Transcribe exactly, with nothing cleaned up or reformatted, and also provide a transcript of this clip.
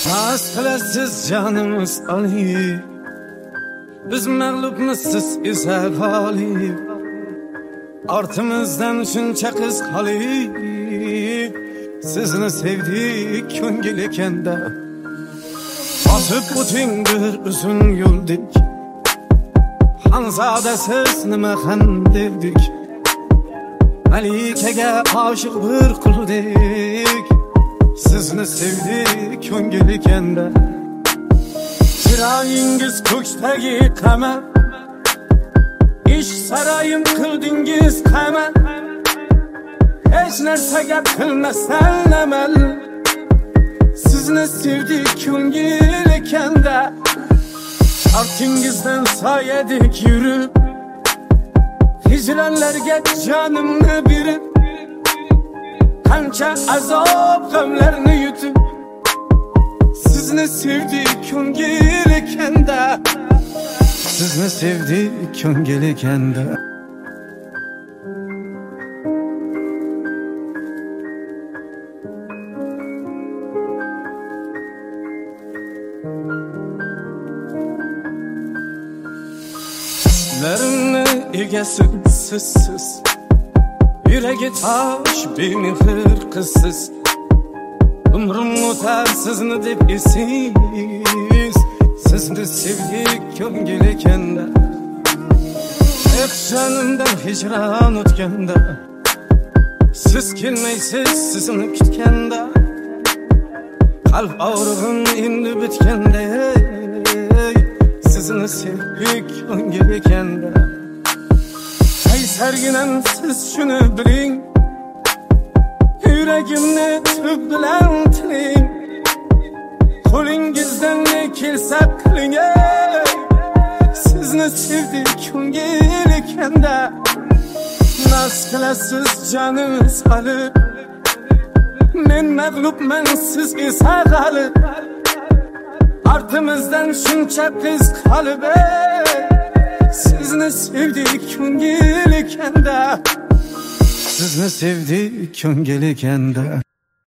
Aslarsiz canımız Ali, biz mağlubmiz, siz esa g'olib. Ortimizdan shuncha qiz qolib, sizni sevdik ko'ngil ekanda. Bosib o'ting bir uzun yo'ldek, Xonzoda siz nima ham devdik. Malikaga oshiq bir quldek, sizni sevdik ko'ngil ekanda. Chiroyingiz ko'ksdagi qamar, ishq saroyim qildingiz qamar. Hech narsaga qilmasdan amal, sizni sevdik ko'ngil ekanda. Ortingizdan soyadek yurib, hijronlarga jonimni berib, qancha azob g'amlarni yutib, sizni sevdik ko'ngil ekanda. Sizni sevdik ko'ngil ekanda. Larimni egasi sizsiz, yuragi tosh bemehr qizsiz. Umrim o'tar sizni deb esiz, sizni sevdik ko'ngil ekanda. Eh jonimdan hijron o'tganda, siz kelmaysiz sizni kutganda. Qalb og'rig'im endi bitganda, sizni sevdik ko'ngil ekanda. Qaysarginam siz shuni biling, yuragimni tub bilan tiling. Qo'lingizdan ne kelsa qiling, sizni sevdik ko'ngil ekanda. Naz qilasiz jonimiz qolib, men mag'lubman, siz esa g'olib. Ortimizdan shuncha qiz qolib, sizni sevdik ko'ngil ekanda. Sizni sevdik ko'ngil ekanda.